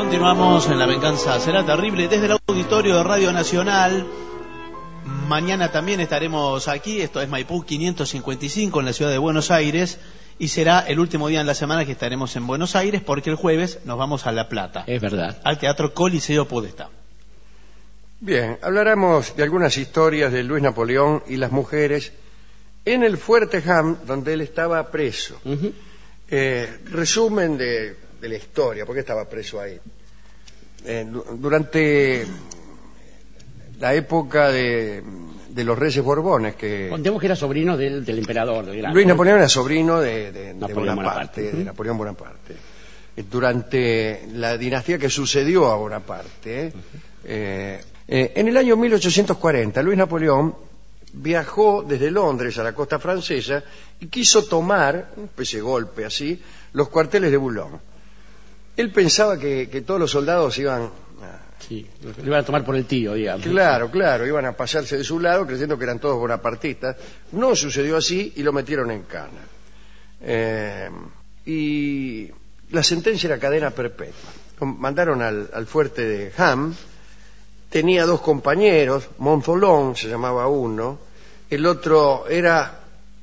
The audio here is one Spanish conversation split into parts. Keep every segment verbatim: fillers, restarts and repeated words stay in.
Continuamos en La Venganza Será Terrible desde el auditorio de Radio Nacional. Mañana también estaremos aquí, esto es Maipú quinientos cincuenta y cinco en la ciudad de Buenos Aires, y será el último día en la semana que estaremos en Buenos Aires, porque el jueves nos vamos a La Plata. Es verdad. Al Teatro Coliseo Podestá. Bien, hablaremos de algunas historias de Luis Napoleón y las mujeres en el Fuerte Ham, donde él estaba preso. Uh-huh. eh, resumen de, de la historia, ¿por qué estaba preso ahí? Eh, durante la época de, de los Reyes Borbones, que contemos que era sobrino del, del emperador de Luis Napoleón era sobrino de, de, Napoleón de Bonaparte, Bonaparte. de Napoleón Bonaparte. Durante la dinastía que sucedió a Bonaparte, uh-huh. eh, eh, en el año mil ochocientos cuarenta, Luis Napoleón viajó desde Londres a la costa francesa y quiso tomar, un especie de golpe así, los cuarteles de Boulogne. Él pensaba que, que todos los soldados iban a... Sí, lo iban a tomar por el tío, digamos. Claro, claro, iban a pasarse de su lado creyendo que eran todos bonapartistas. No sucedió así y lo metieron en cana. Eh, y la sentencia era cadena perpetua. Lo mandaron al, al fuerte de Ham. Tenía dos compañeros, Montholon se llamaba uno, el otro era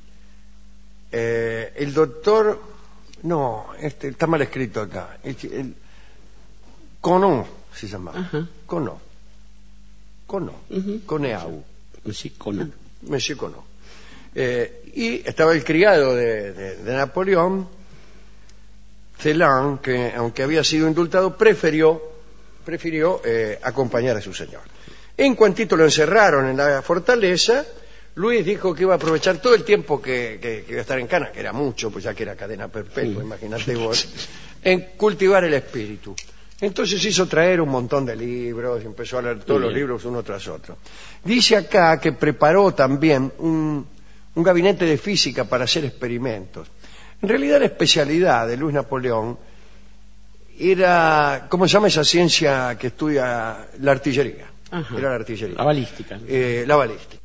eh, el doctor... No, este, está mal escrito acá. El, el, Conon se llamaba. Uh-huh. Conon. Conon. Uh-huh. Coneau. Monsieur Conon. Monsieur Conon. Eh, y estaba el criado de, de, de Napoleón, Celan, que aunque había sido indultado, prefirió, prefirió eh, acompañar a su señor. En cuantito lo encerraron en la fortaleza, Luis dijo que iba a aprovechar todo el tiempo que, que, que iba a estar en cana, que era mucho, pues ya que era cadena perpetua, sí. Imagínate vos, en cultivar el espíritu. Entonces hizo traer un montón de libros, y empezó a leer todos los libros uno tras otro. Dice acá que preparó también un, un gabinete de física para hacer experimentos. En realidad la especialidad de Luis Napoleón era, ¿cómo se llama esa ciencia que estudia la artillería? Ajá. Era la artillería. La balística. Eh, la balística.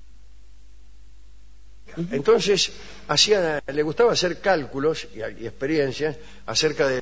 Entonces hacía, le gustaba hacer cálculos y, y experiencias acerca de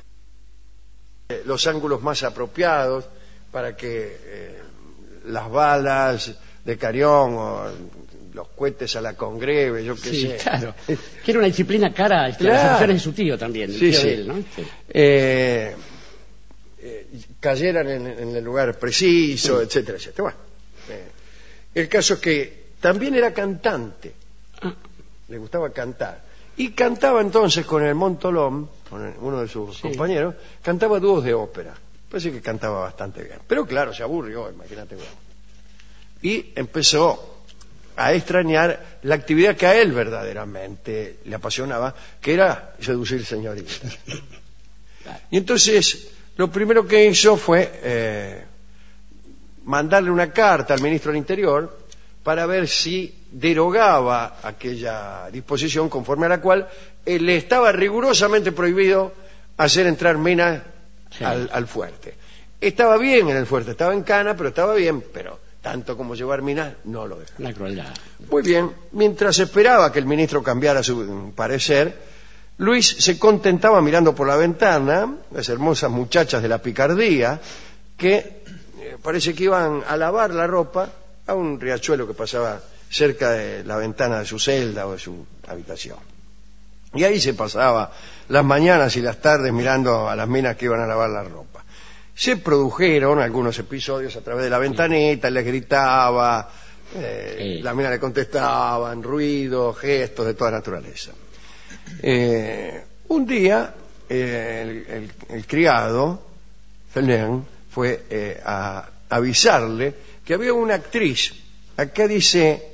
los ángulos más apropiados para que eh, las balas de cañón o los cohetes a la congreve, yo qué sí, sé. Claro. Que era una disciplina cara este, claro. A las acciones de su tío también, el sí, tío sí. de él, ¿no? Sí. Eh, eh, cayeran en, en el lugar preciso, sí. etcétera, etcétera. Bueno, eh, el caso es que también era cantante. Ah. Le gustaba cantar. Y cantaba entonces con el Montholon, con el, uno de sus sí. compañeros, cantaba dúos de ópera. Parece que cantaba bastante bien. Pero claro, se aburrió, imagínate. Bueno. Y empezó a extrañar la actividad que a él verdaderamente le apasionaba, que era seducir señoritas. Y entonces, lo primero que hizo fue eh, mandarle una carta al ministro del Interior para ver si derogaba aquella disposición conforme a la cual eh, le estaba rigurosamente prohibido hacer entrar minas sí. al, al fuerte. Estaba bien en el fuerte, estaba en cana, pero estaba bien, pero tanto como llevar minas no lo dejaba. La crueldad. Muy bien, mientras esperaba que el ministro cambiara su parecer, Luis se contentaba mirando por la ventana las hermosas muchachas de la picardía que eh, parece que iban a lavar la ropa a un riachuelo que pasaba cerca de la ventana de su celda o de su habitación. Y ahí se pasaba las mañanas y las tardes mirando a las minas que iban a lavar la ropa. Se produjeron algunos episodios a través de la ventanita, les gritaba, eh, sí. las minas le contestaban, ruidos, gestos de toda naturaleza. Eh, un día, eh, el, el, el criado, Felen, fue eh, a avisarle que había una actriz, acá dice,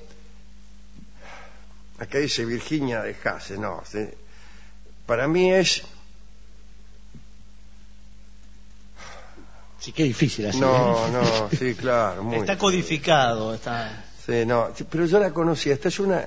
acá dice Virginia de Hasse, no, ¿sí? Para mí es... Sí, qué difícil así. No, ¿eh? no, sí, claro. Muy está codificado, está... Sí, no, pero yo la conocía, esta es una...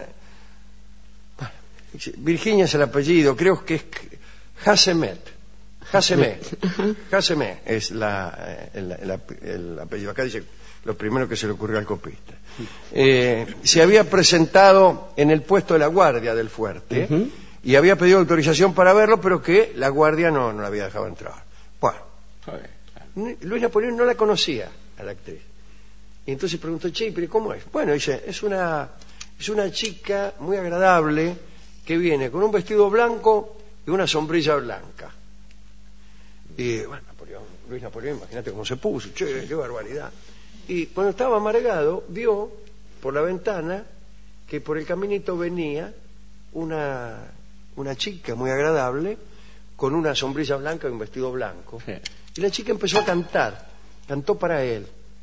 Virginia es el apellido, creo que es Hassemet. Hassemet. Hassemet es la, el, el, el apellido. Acá dice lo primero que se le ocurrió al copista. Eh, se había presentado en el puesto de la guardia del fuerte uh-huh. y había pedido autorización para verlo, pero que la guardia no, no la había dejado entrar. Bueno, Luis Napoleón no la conocía a la actriz. Y entonces preguntó, che, ¿pero cómo es? Bueno, dice, es una, es una chica muy agradable que viene con un vestido blanco y una sombrilla blanca. Y bueno, Napoleón, Luis Napoleón, imagínate cómo se puso, che, qué barbaridad. Y cuando estaba amargado, vio por la ventana que por el caminito venía una, una chica muy agradable con una sombrilla blanca y un vestido blanco. Sí. Y la chica empezó a cantar, cantó para él.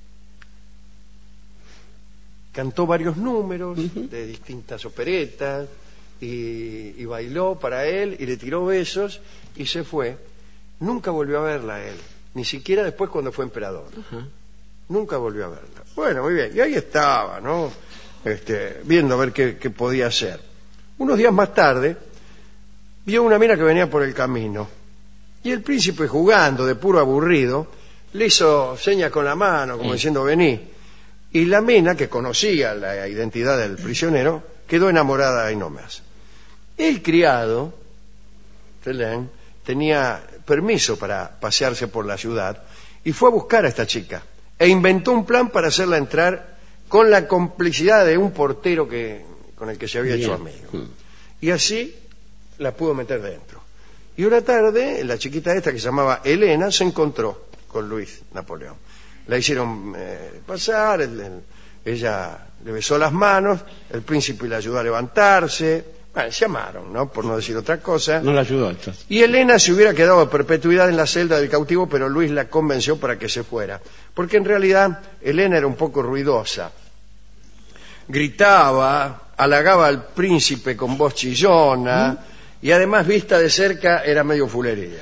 Cantó varios números uh-huh. de distintas operetas y, y bailó para él y le tiró besos y se fue. Nunca volvió a verla a él, ni siquiera después cuando fue emperador. Uh-huh. Nunca volvió a verla. Bueno, muy bien, y ahí estaba, ¿no? Este, viendo a ver qué, qué podía hacer. Unos días más tarde, vio una mina que venía por el camino y el príncipe, jugando de puro aburrido, le hizo señas con la mano, como sí. diciendo, vení. Y la mina, que conocía la identidad del prisionero, quedó enamorada y no más. El criado, Telen, tenía permiso para pasearse por la ciudad y fue a buscar a esta chica e inventó un plan para hacerla entrar con la complicidad de un portero que, con el que se había Bien. hecho amigo. Y así la pudo meter dentro. Y una tarde, la chiquita esta que se llamaba Elena se encontró con Luis Napoleón. La hicieron eh, pasar, el, el, ella le besó las manos, el príncipe le ayudó a levantarse, bueno, se amaron, ¿no? Por no decir otra cosa. No la ayudó entonces. Y Elena se hubiera quedado a perpetuidad en la celda del cautivo, pero Luis la convenció para que se fuera. Porque en realidad Elena era un poco ruidosa. Gritaba, halagaba al príncipe con voz chillona, ¿Mm? y además vista de cerca era medio fulería.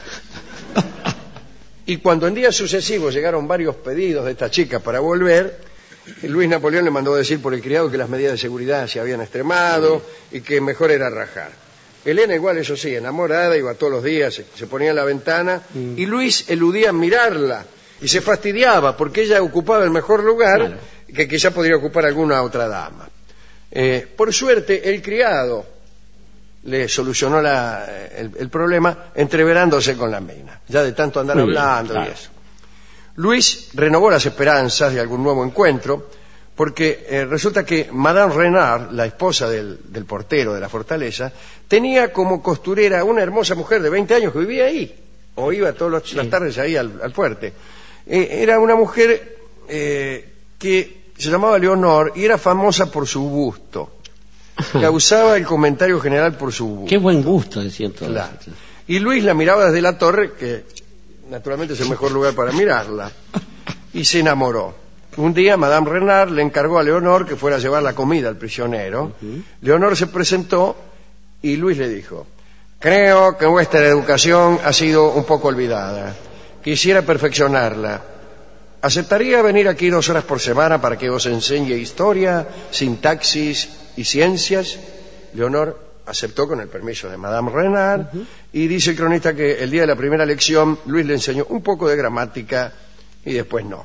Y cuando en días sucesivos llegaron varios pedidos de esta chica para volver, Luis Napoleón le mandó decir por el criado que las medidas de seguridad se habían extremado y que mejor era rajar. Elena igual, eso sí, enamorada, iba todos los días, se, se ponía en la ventana mm. y Luis eludía mirarla y se fastidiaba porque ella ocupaba el mejor lugar claro. que quizá podría ocupar alguna otra dama. Eh, por suerte, el criado le solucionó la, el, el problema entreverándose con la mina, ya de tanto andar Muy hablando bien, claro. y eso. Luis renovó las esperanzas de algún nuevo encuentro, porque eh, resulta que Madame Renard, la esposa del, del portero de la fortaleza, tenía como costurera una hermosa mujer de veinte años que vivía ahí, o iba todas sí. las tardes ahí al, al fuerte. Eh, era una mujer eh, que se llamaba Leonor y era famosa por su busto. Causaba el comentario general por su busto. Qué buen gusto, decían todos. Claro. Y Luis la miraba desde la torre, que naturalmente es el mejor lugar para mirarla, y se enamoró. Un día Madame Renard le encargó a Leonor que fuera a llevar la comida al prisionero. Uh-huh. Leonor se presentó y Luis le dijo, creo que vuestra educación ha sido un poco olvidada. Quisiera perfeccionarla. ¿Aceptaría venir aquí dos horas por semana para que os enseñe historia, sintaxis y ciencias? Leonor aceptó con el permiso de Madame Renard uh-huh. y dice el cronista que el día de la primera lección Luis le enseñó un poco de gramática y después no.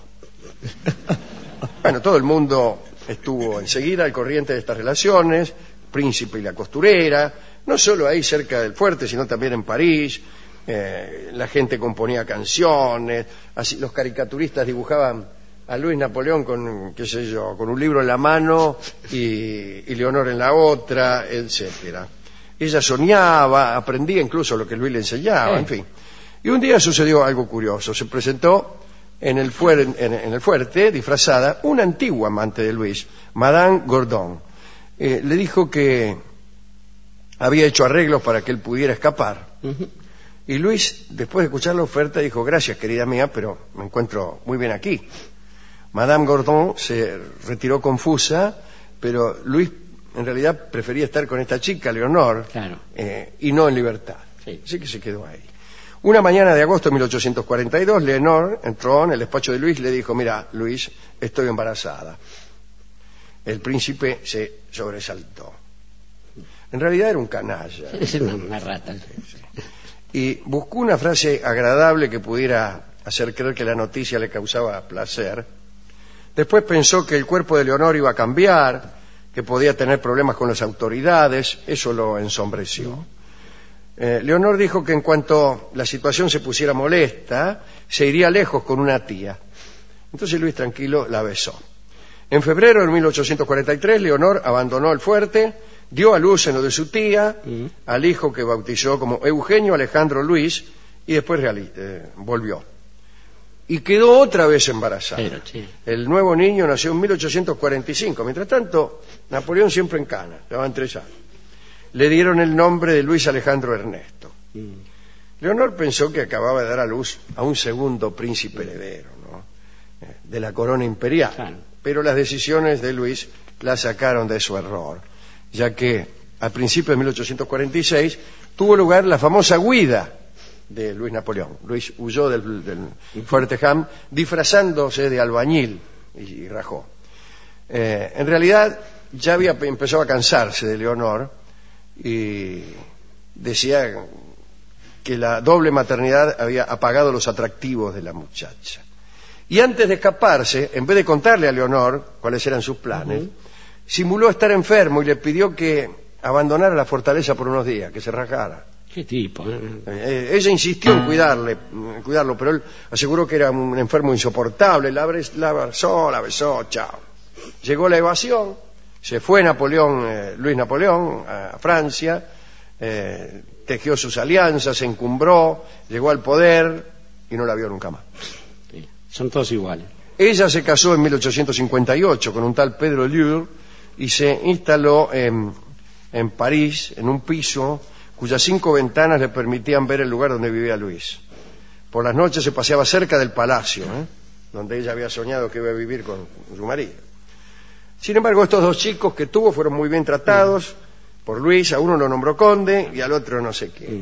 Bueno, todo el mundo estuvo enseguida al corriente de estas relaciones, príncipe y la costurera, no solo ahí cerca del fuerte, sino también en París. Eh, la gente componía canciones, así los caricaturistas dibujaban a Luis Napoleón con, qué sé yo, con un libro en la mano y, y Leonor en la otra, etcétera. Ella soñaba, aprendía incluso lo que Luis le enseñaba, eh. en fin. Y un día sucedió algo curioso. Se presentó en el, fuer, en, en el fuerte, disfrazada, una antigua amante de Luis, Madame Gordon. Eh, le dijo que había hecho arreglos para que él pudiera escapar. Uh-huh. Y Luis, después de escuchar la oferta, dijo, gracias, querida mía, pero me encuentro muy bien aquí. Madame Gordon se retiró confusa, pero Luis en realidad prefería estar con esta chica, Leonor, claro. eh, y no en libertad. Sí. Así que se quedó ahí. Una mañana de agosto de mil ochocientos cuarenta y dos, Leonor entró en el despacho de Luis y le dijo, mira, Luis, estoy embarazada. El príncipe se sobresaltó. En realidad era un canalla. Es una, una rata. Sí, sí. Y buscó una frase agradable que pudiera hacer creer que la noticia le causaba placer. Después pensó que el cuerpo de Leonor iba a cambiar, que podía tener problemas con las autoridades, eso lo ensombreció. Eh, Leonor dijo que en cuanto la situación se pusiera molesta, se iría lejos con una tía. Entonces Luis, tranquilo, la besó. En febrero de mil ochocientos cuarenta y tres, Leonor abandonó el fuerte, dio a luz en lo de su tía, uh-huh. al hijo que bautizó como Eugenio Alejandro Luis, y después eh, volvió. Y quedó otra vez embarazada. Pero, sí. El nuevo niño nació en mil ochocientos cuarenta y cinco. Mientras tanto, Napoleón siempre en cana, llevaban tres años. Le dieron el nombre de Luis Alejandro Ernesto. Mm. Leonor pensó que acababa de dar a luz a un segundo príncipe heredero, ¿no? eh, de la corona imperial. Claro. Pero las decisiones de Luis la sacaron de su error, ya que a principios de mil ochocientos cuarenta y seis tuvo lugar la famosa huida de Luis Napoleón. Luis huyó del, del Fuerte Ham disfrazándose de albañil y, y rajó. Eh, en realidad ya había empezado a cansarse de Leonor y decía que la doble maternidad había apagado los atractivos de la muchacha. Y antes de escaparse, en vez de contarle a Leonor cuáles eran sus planes, uh-huh. simuló estar enfermo y le pidió que abandonara la fortaleza por unos días, que se rajara. ¿Qué tipo? Eh? Eh, ella insistió en cuidarle, en cuidarlo, pero él aseguró que era un enfermo insoportable. La, la abrazó, la besó, chao. Llegó la evasión, se fue Napoleón, eh, Luis Napoleón a Francia, eh, tejió sus alianzas, se encumbró, llegó al poder y no la vio nunca más. Sí, son todos iguales. Ella se casó en mil ochocientos cincuenta y ocho con un tal Pedro Lure y se instaló en, en París, en un piso cuyas cinco ventanas le permitían ver el lugar donde vivía Luis. Por las noches se paseaba cerca del palacio, ¿eh? donde ella había soñado que iba a vivir con su marido. Sin embargo, estos dos chicos que tuvo fueron muy bien tratados por Luis. A uno lo nombró conde y al otro no sé qué.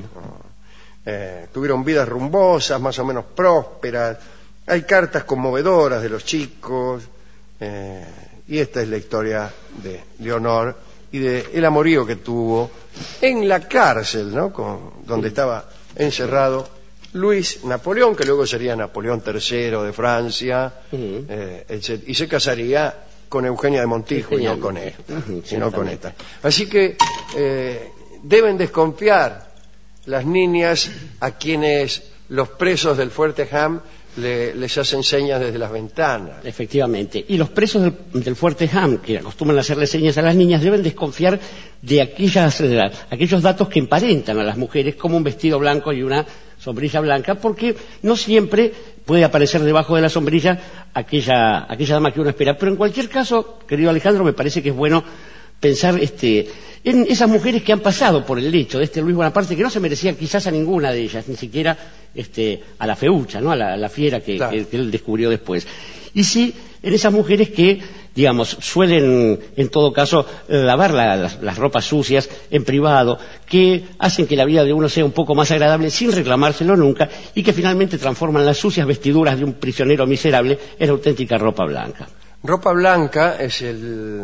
Eh, tuvieron vidas rumbosas, más o menos prósperas. Hay cartas conmovedoras de los chicos. Eh, y esta es la historia de Leonor y de el amorío que tuvo en la cárcel, ¿no? Con, donde estaba encerrado Luis Napoleón, que luego sería Napoleón tercero de Francia, uh-huh. eh, etcétera, y se casaría con Eugenia de Montijo, y no con él, uh-huh, y no con esta. Así que eh, deben desconfiar las niñas a quienes los presos del Fuerte Ham Le, les hacen señas desde las ventanas. Efectivamente. Y los presos del, del Fuerte Ham, que acostumbran a hacerle señas a las niñas, deben desconfiar de aquellas, de la, aquellos datos que emparentan a las mujeres, como un vestido blanco y una sombrilla blanca, porque no siempre puede aparecer debajo de la sombrilla aquella, aquella dama que uno espera. Pero en cualquier caso, querido Alejandro, me parece que es bueno pensar este, en esas mujeres que han pasado por el lecho de este Luis Bonaparte, que no se merecían quizás a ninguna de ellas, ni siquiera este, a la feucha, ¿no? a, la, a la fiera que, claro. que, que él descubrió después. Y sí, en esas mujeres que, digamos, suelen, en todo caso, lavar la, las, las ropas sucias en privado, que hacen que la vida de uno sea un poco más agradable sin reclamárselo nunca, y que finalmente transforman las sucias vestiduras de un prisionero miserable en auténtica ropa blanca. Ropa blanca es el...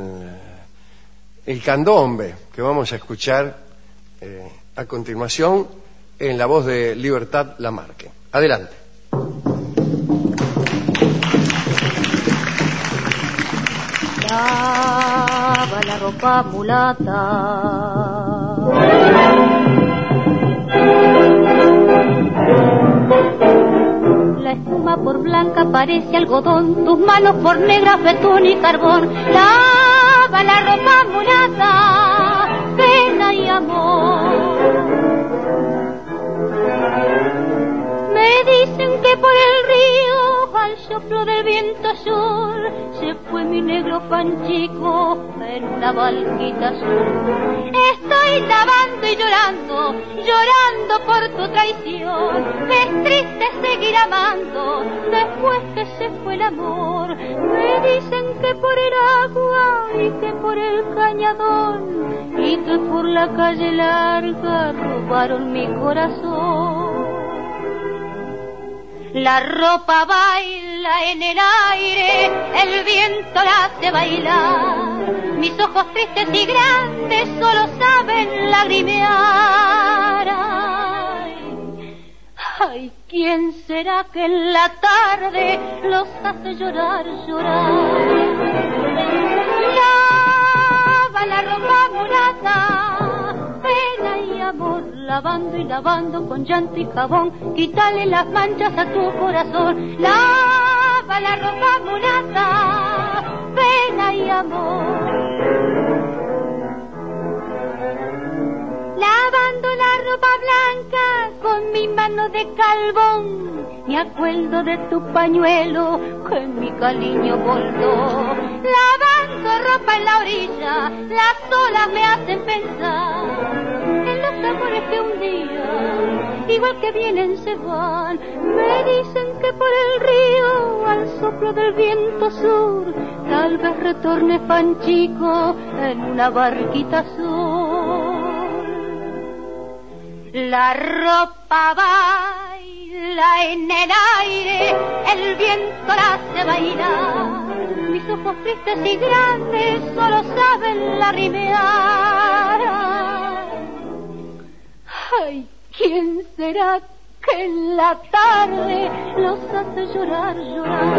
el candombe que vamos a escuchar eh, a continuación en la voz de Libertad Lamarque. Adelante. Lava la ropa mulata, la espuma por blanca parece algodón, tus manos por negras betún y carbón. Lava la ropa mulata, pena y amor. Me dicen que por el río, al soplo del viento azul, se fue mi negro Panchico en una barquita azul. Estoy lavando y llorando, llorando por tu traición. Me es triste seguir amando después que se fue el amor. Me dicen que por el agua y que por el cañadón y que por la calle larga robaron mi corazón. La ropa baila en el aire, el viento la hace bailar. Mis ojos tristes y grandes solo saben lagrimear. Ay, ay, ¿quién será que en la tarde los hace llorar, llorar? Lava la ropa mulata, pena y amor. lavando y lavando con llanto y jabón, quítale las manchas a tu corazón. Lava la ropa mulata, pena y amor. Lavando la ropa blanca con mi mano de carbón, me acuerdo de tu pañuelo que mi cariño bordó. Lavando ropa en la orilla, las olas me hacen pensar en los amores que un día, igual que vienen, se van. Me dicen que por el río, al soplo del viento sur, tal vez retorne Panchico en una barquita azul. La ropa baila en el aire, el viento la hace bailar. Mis ojos tristes y grandes solo saben lagrimear. Ay, ¿quién será que en la tarde los hace llorar, llorar?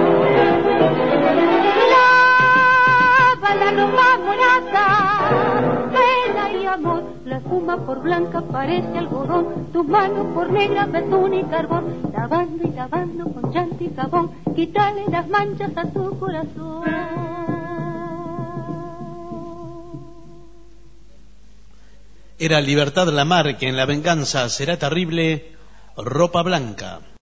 Lava la ropa morada, pena y amor. La espuma por blanca parece algodón, tu mano por negra betún y carbón. Lavando y lavando con llanto y jabón, quítale las manchas a tu corazón. Era Libertad Lamarque en La venganza será terrible, ropa blanca.